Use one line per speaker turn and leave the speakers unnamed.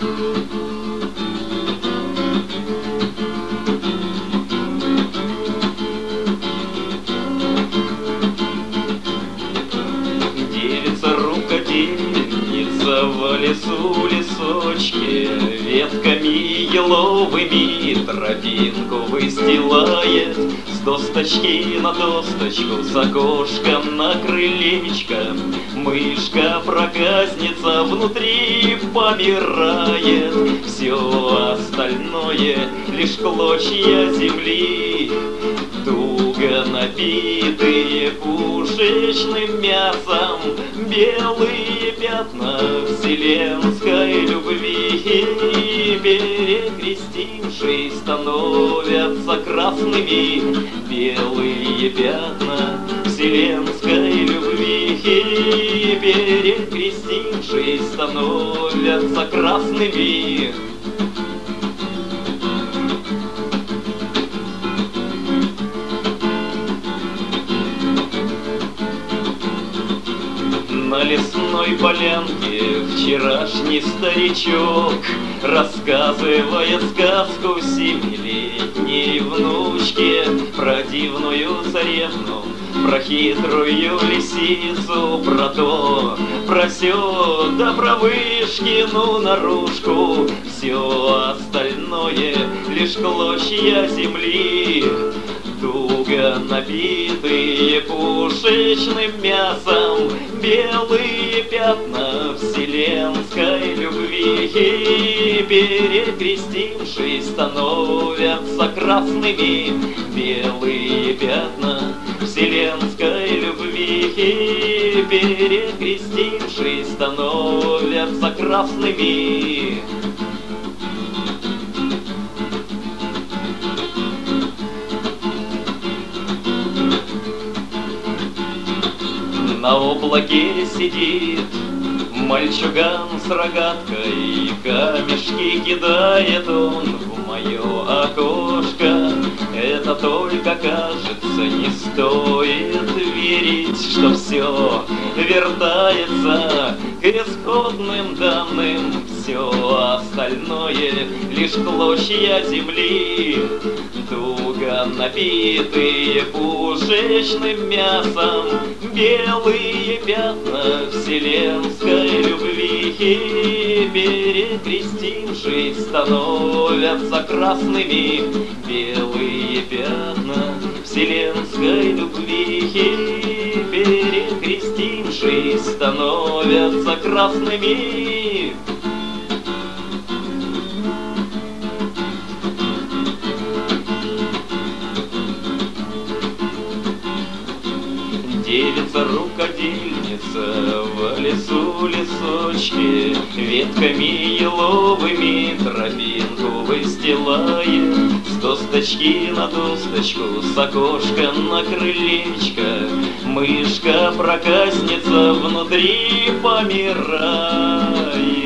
Девица-рукодельница в лесу лесочке ветками еловыми тропинку выстилает, с досточки на досточку, с окошка на крылечко. Мышка-проказница внутри помирает, все остальное лишь клочья земли, туго набитые пушечным мясом, белые пятна вселенской любви, перекрестившись, становятся красными. Белые пятна вселенской любви, перекрестившись, становятся красными. На лесной полянке вчерашний старичок рассказывает сказку семилетней внучке про дивную царевну, про хитрую лисицу, про то, про сё, да про Вышкину наружку. Все остальное лишь клочья земли, туго набитые пушечным мясом, белые пятна вселенской любви, перекрестившись, становятся красными. Белые пятна вселенской любви, перекрестившись, становятся красными. На облаке сидит мальчуган с рогаткой, камешки кидает он в мое окошко. Это только кажется, не стоит верить, что все вертается к исходным данным. Все остальное лишь клочья земли, туго набитые пушечным мясом, белые пятна вселенской любви, перекрестившись, становятся красными. Белые пятна вселенской любви, перекрестившись, становятся красными. Девица-рукодельница в лесу лесочке ветками еловыми тропинку выстилает, с досточки на досточку, с окошка на крылечко. Мышка-проказница внутри помирает.